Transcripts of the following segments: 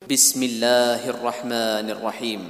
بسم الله الرحمن الرحيم.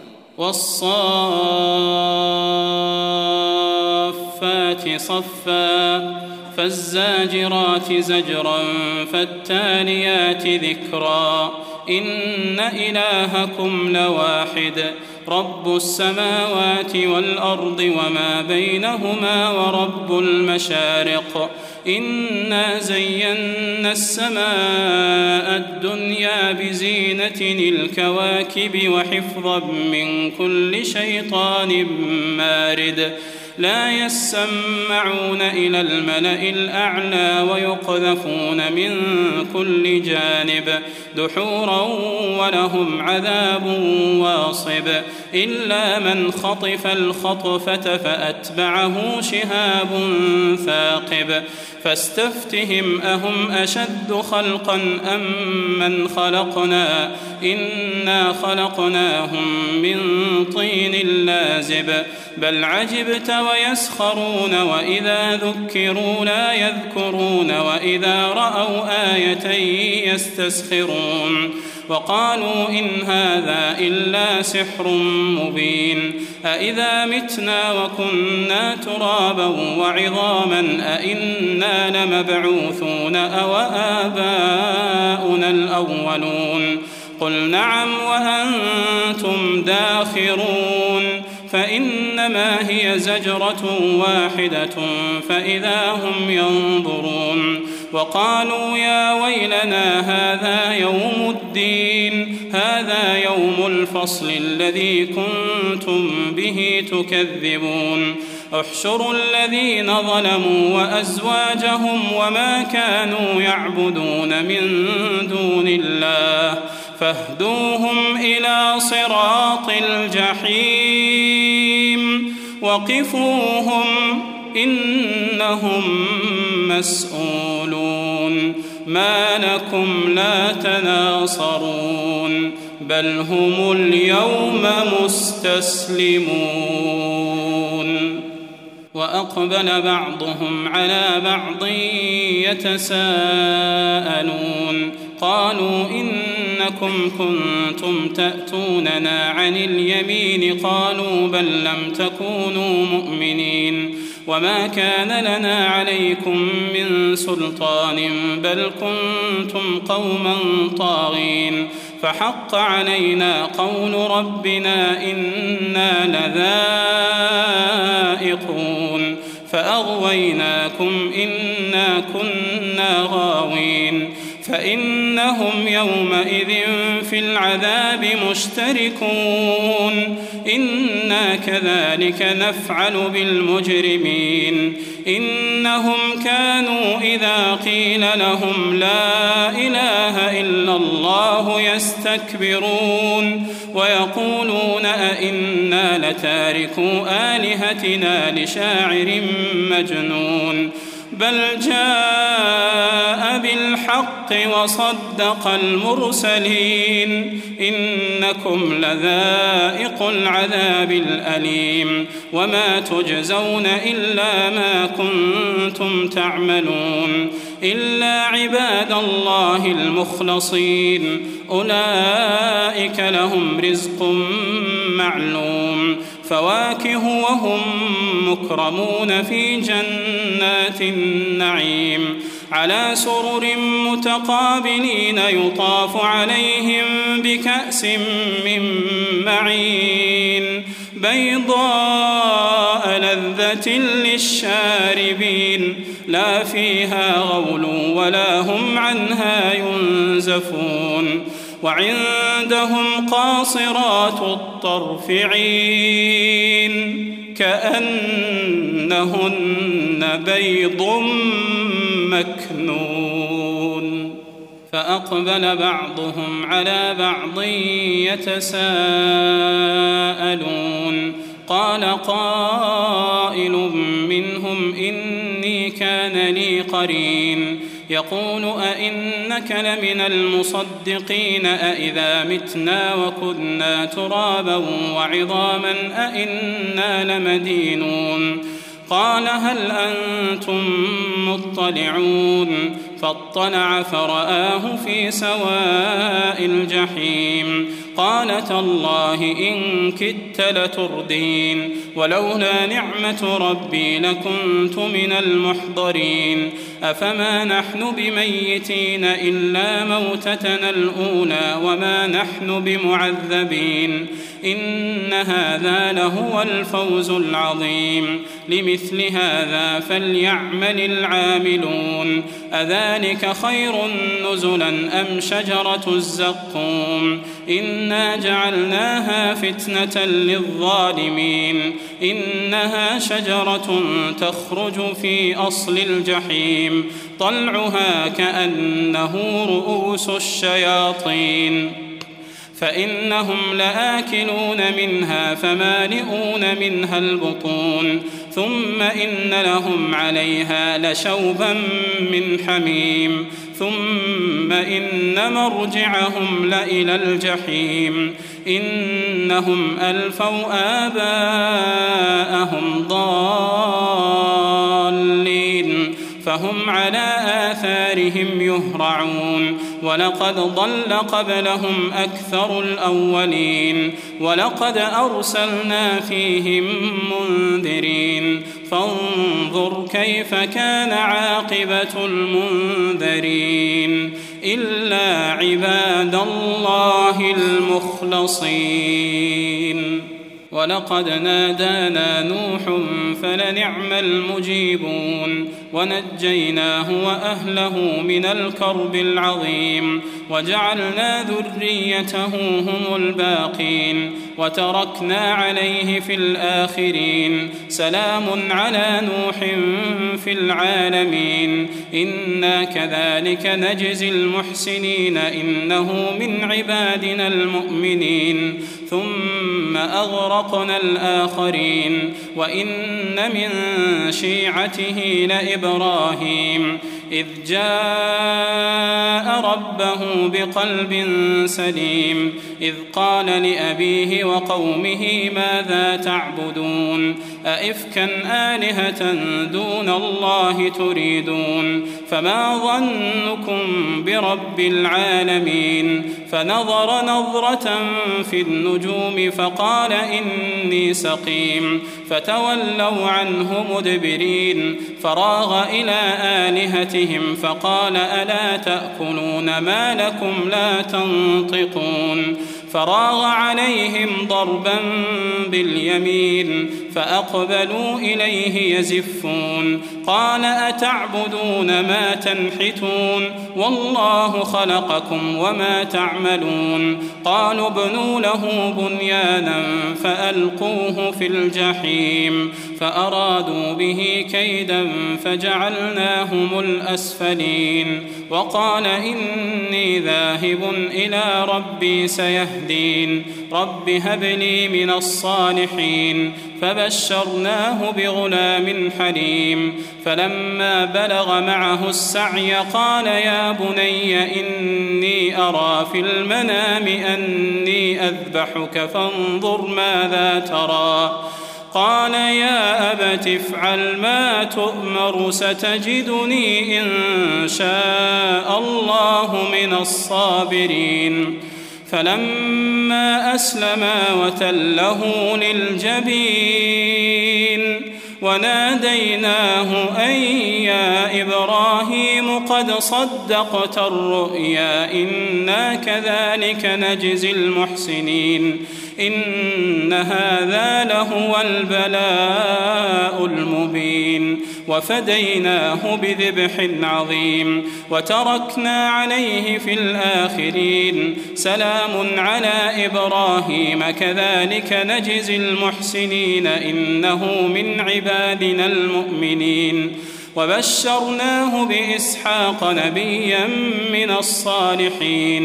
والصافات صفا فالزاجرات زجرا فالتاليات ذكرا إن إلهكم لواحد رب السماوات والأرض وما بينهما ورب المشارق إنا زينا السماء الدنيا بزينة الكواكب وحفظا من كل شيطان مارد لا يسمعون إلى الملأ الأعلى ويقذفون من كل جانب دحورا ولهم عذاب واصب إلا من خطف الخطفة فأتبعه شهاب ثاقب فاستفتهم أهم أشد خلقا أم من خلقنا إنا خلقناهم من طين لازب بل عجبت ويسخرون وإذا ذكروا لا يذكرون وإذا رأوا آية يستسخرون وقالوا إن هذا إلا سحر مبين أإذا متنا وكنا ترابا وعظاما أإنا لمبعوثون أو آباؤنا الأولون قل نعم وأنتم داخرون فإنما هي زجرة واحدة فإذا هم ينظرون وقالوا يا ويلنا هذا يوم الدين هذا يوم الفصل الذي كنتم به تكذبون احشروا الذين ظلموا وأزواجهم وما كانوا يعبدون من دون الله فاهدوهم إلى صراط الجحيم وقفوهم إنهم مسؤولون ما لكم لا تناصرون بل هم اليوم مستسلمون وأقبل بعضهم على بعض يتساءلون قالوا إنكم كنتم تأتوننا عن اليمين قالوا بل لم تكونوا مؤمنين وما كان لنا عليكم من سلطان بل كنتم قوما طاغين فحق علينا قول ربنا إنا لذائقون فأغويناكم إنا كنا غاوين فإنهم يومئذ في العذاب مشتركون إنا كذلك نفعل بالمجرمين إنهم كانوا إذا قيل لهم لا إله إلا الله يستكبرون ويقولون أئنا لتاركو آلهتنا لشاعر مجنون بل جاء بالحق وصدق المرسلين إنكم لذائق العذاب الأليم وما تجزون إلا ما كنتم تعملون إلا عباد الله المخلصين أولئك لهم رزق معلوم فواكه وهم مكرمون في جنات النعيم على سرر متقابلين يطاف عليهم بكأس من معين بيضاء لذة للشاربين لا فيها غول ولا هم عنها ينزفون وعندهم قاصرات الطرف عين كأنهن بيض مكنون فأقبل بعضهم على بعض يتساءلون قال قائل منهم إني كان لي قرين يقول أئنك لمن المصدقين أئذا متنا وكنا ترابا وعظاما أئنا لمدينون قال هل أنتم مطلعون فاطلع فرآه في سواء الجحيم قال تالله إن كدت لتردين ولولا نعمة ربي لكنت من المحضرين أفما نحن بميتين إلا موتتنا الأولى وما نحن بمعذبين إن هذا لهو الفوز العظيم لمثل هذا فليعمل العاملون أذلك خير نزلا أم شجرة الزقوم إنا جعلناها فتنة للظالمين إنها شجرة تخرج في أصل الجحيم طلعها كأنه رؤوس الشياطين فإنهم لآكلون منها فمالئون منها البطون ثم إن لهم عليها لشوبا من حميم ثم إن مرجعهم لإلى الجحيم إنهم ألفوا آباءهم ضالين فهم على آثارهم يهرعون ولقد ضل قبلهم أكثر الأولين ولقد أرسلنا فيهم منذرين فانظر كيف كان عاقبة المنذرين إلا عباد الله المخلصين ولقد نادانا نوح فلنعم المجيبون ونجيناه وأهله من الكرب العظيم وجعلنا ذريته هم الباقين وتركنا عليه في الآخرين سلام على نوح في العالمين إنا كذلك نجزي المحسنين إنه من عبادنا المؤمنين ثم أغرقنا الآخرين وإن من شيعته لإبراهيم إذ جاء ربه بقلب سليم إذ قال لأبيه وقومه ماذا تعبدون أئفكا آلهة دون الله تريدون فما ظنكم برب العالمين فنظر نظرة في النجوم فقال إني سقيم فتولوا عنه مدبرين فراغ إلى آلهتهم فقال ألا تأكلون ما لكم لا تنطقون فراغ عليهم ضربا باليمين فأقبلوا إليه يزفون قال أتعبدون ما تنحتون والله خلقكم وما تعملون قالوا ابنوا له بنيانا فألقوه في الجحيم فأرادوا به كيدا فجعلناهم الأسفلين وقال إني ذاهب إلى ربي سيهدين رب هب لي من الصالحين فبشرناه بغلام حليم فلما بلغ معه السعي قال يا بني إني أرى في المنام أني أذبحك فانظر ماذا ترى قال يا أبت افعل ما تؤمر ستجدني إن شاء الله من الصابرين فلما أسلما وتله للجبين وناديناه أن يا إبراهيم قد صدقت الرؤيا إنا كذلك نجزي المحسنين إن هذا لهو البلاء المبين وفديناه بذبح عظيم وتركنا عليه في الآخرين سلام على إبراهيم كذلك نجزي المحسنين إنه من عبادنا المؤمنين وبشرناه بإسحاق نبيا من الصالحين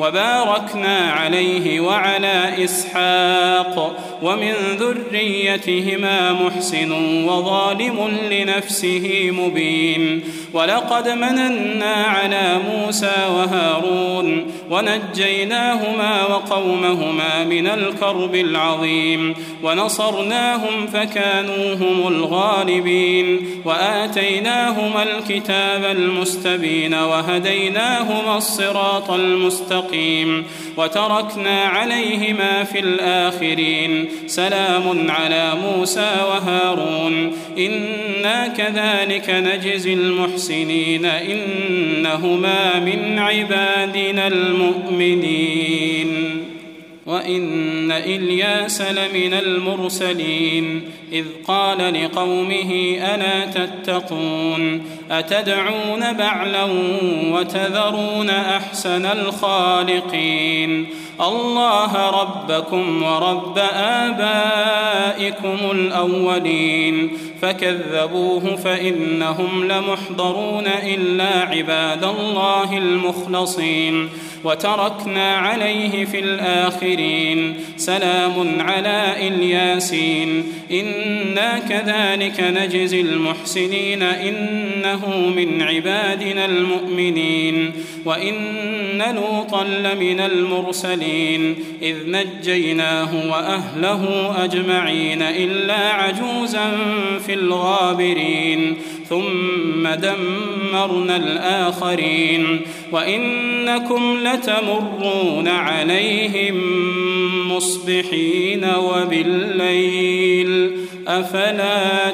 وباركنا عليه وعلى إسحاق ومن ذريتهما محسن وظالم لنفسه مبين ولقد مننا على موسى وهارون ونجيناهما وقومهما من الكرب العظيم ونصرناهم فكانوا هم الغالبين وآتيناهما الكتاب المستبين وهديناهما الصراط المستقيم وتركنا عليهما في الآخرين سلام على موسى وهارون إنا كذلك نجزي المحسنين إنهما من عبادنا المؤمنين وإن إلياس لمن المرسلين إذ قال لقومه ألا تتقون أتدعون بعلا وتذرون أحسن الخالقين الله ربكم ورب آبائكم الأولين فكذبوه فإنهم لمحضرون إلا عباد الله المخلصين وتركنا عليه في الآخرين سلام على إلياسين إنا كذلك نجزي المحسنين إنه من عبادنا المؤمنين وإن لوطا لمن المرسلين إذ نجيناه وأهله أجمعين إلا عجوزا في الغابرين ثم دمرنا الآخرين وإنكم لتمرون عليهم مصبحين وبالليل أفلا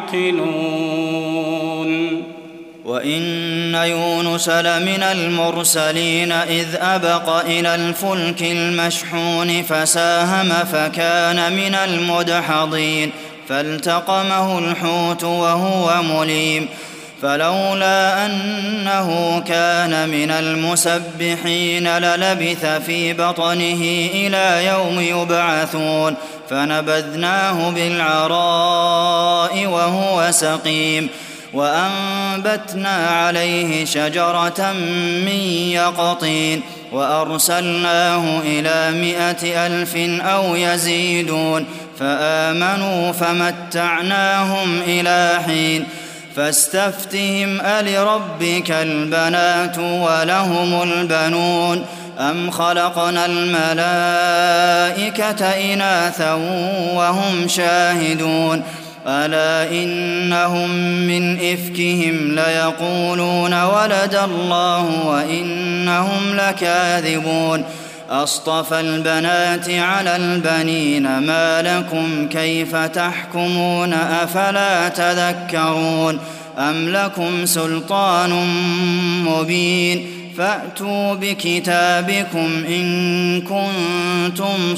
تعقلون وإن يونس لمن المرسلين إذ أبق إلى الفلك المشحون فساهم فكان من المدحضين فالتقمه الحوت وهو مليم فلولا أنه كان من المسبحين للبث في بطنه إلى يوم يبعثون فنبذناه بالعراء وهو سقيم وأنبتنا عليه شجرة من يقطين وأرسلناه إلى 100,000 أو يزيدون فآمنوا فمتعناهم إلى حين فاستفتهم ألربك البنات ولهم البنون أم خلقنا الملائكة إناثا وهم شاهدون ألا إنهم من إفكهم ليقولون ولد الله وإنهم لكاذبون أصطفى البنات على البنين ما لكم كيف تحكمون أفلا تذكرون أم لكم سلطان مبين فأتوا بكتابكم إن كنتم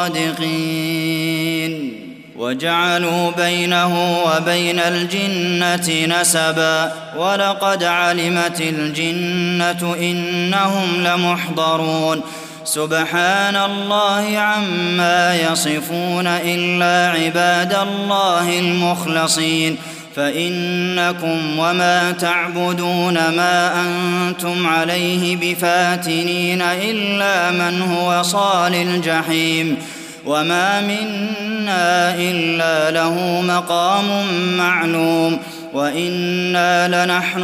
صادقين وجعلوا بينه وبين الجنة نسبا ولقد علمت الجنة إنهم لمحضرون سبحان الله عما يصفون إلا عباد الله المخلصين فإنكم وما تعبدون ما أنتم عليه بفاتنين إلا من هو صال الجحيم وما منا إلا له مقام معلوم وإنا لنحن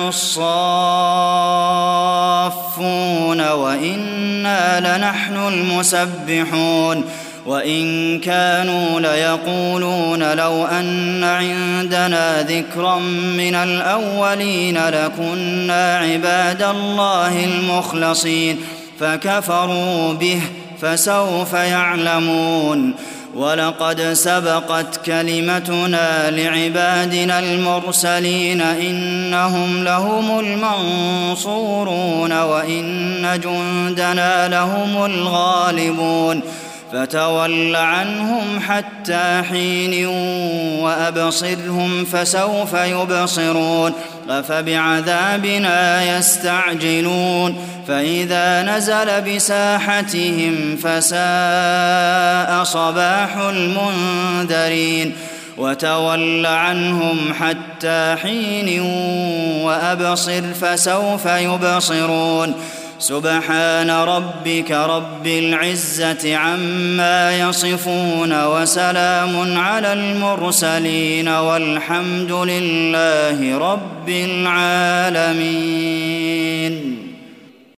الصافون وإنا لنحن المسبحون وإن كانوا ليقولون لو أن عندنا ذكرا من الأولين لكنا عباد الله المخلصين فكفروا به فسوف يعلمون ولقد سبقت كلمتنا لعبادنا المرسلين إنهم لهم المنصورون وإن جندنا لهم الغالبون فتول عنهم حتى حين وأبصرهم فسوف يبصرون أفبعذابنا يستعجلون فإذا نزل بساحتهم فساء صباح المنذرين وتول عنهم حتى حين وأبصر فسوف يبصرون سبحان ربك رب العزة عما يصفون وسلام على المرسلين والحمد لله رب العالمين.